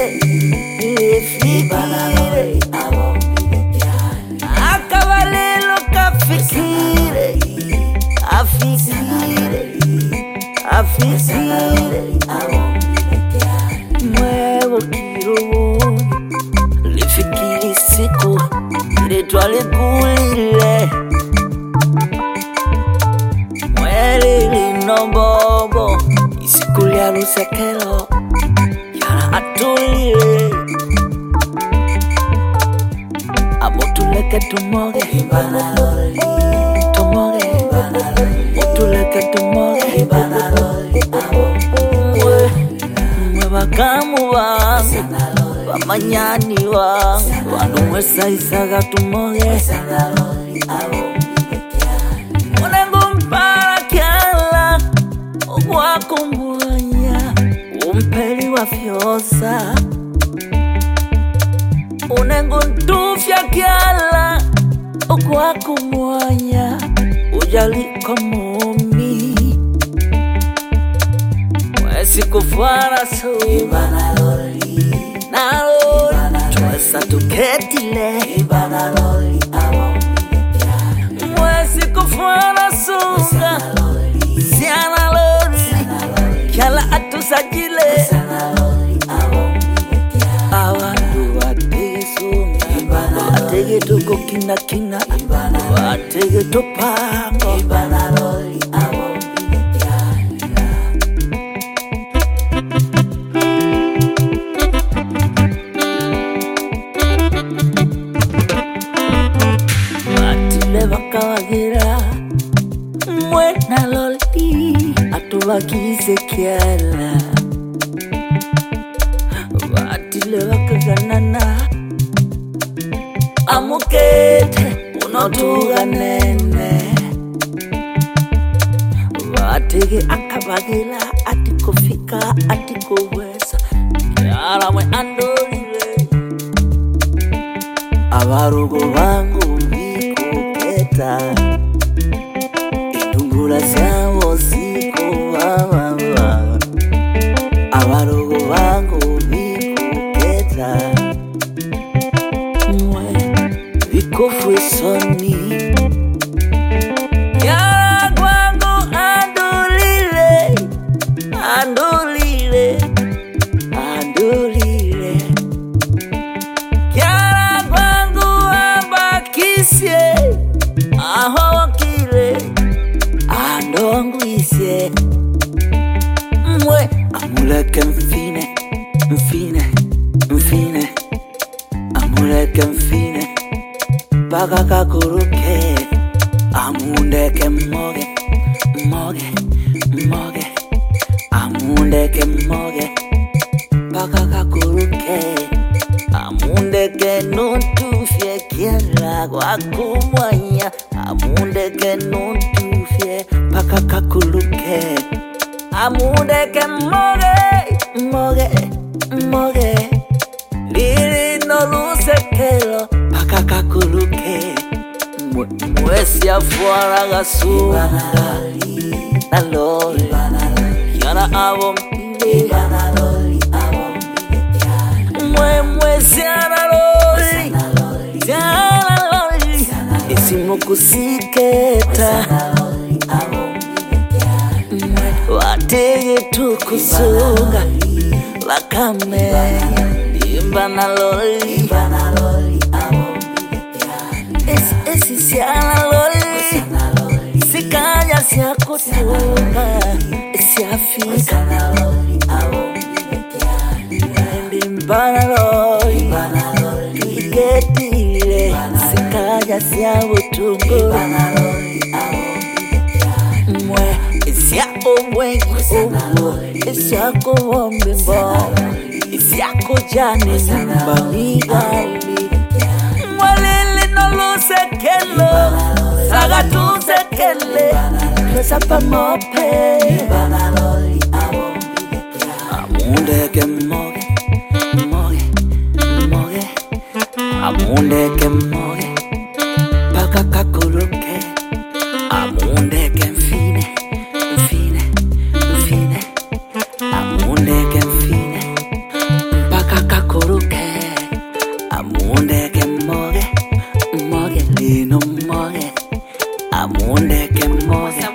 ifikire akabalelo kafikire afikire mwevo kirobo lifikiri siku ile twaligulile mweli linombobo isiku lya lusekelo yala atulile amotuleke tumoge tumoge motuleke tumoge mwe bakamu bangu bamanyani wangu wanu mwesaisaga tumoge unengu mpara kyala okwakumwanya umpeli wa fyosa unengu ntufya kyala okwakumwanya ujaliko mumi mwesi kufara su naloli twesa tuketile mwesi kufara sunga siana loli kyala atusajile awandu watesunga watege tuko kina watege tupango bakawagira mwena loli atubakize kyala batile bakaganana amukete unotuga nene batege akabagira atikofika atikowesa kyala mwe andolile abarugo bangu indungula zabo ziko baba abarogo bangu bikuketa mwe bikofu isoni ya kwangu andulile ya kwangu ambakisye aho kile andongwisye mwe amuleke mfine amuleke mfine baka kakuruke amundeke moge amundeke moge baka kakuruke amundeke nuntufye kyala kwakumwanya amundeke nuntufye paka kakuluke amundeke moge lili nolusekelo paka kakuluke mwesi afuara gasunga naloli yana abo mpile mwesi analoli isimukusiketa watege tukusunga bakame imbana loli esi siana loli sikanya siakutunga siafika imbana loli iketile sikanya siabutungo mwe isya omwengi owo isyako bombe mbo isyako jani mbamigali mwalili nolusekelo sagatusekele twesapa mope amundeke moge amundeke moge paka kakuluke amundeke mfine amundeke mfine paka kakuluke amundeke mmoja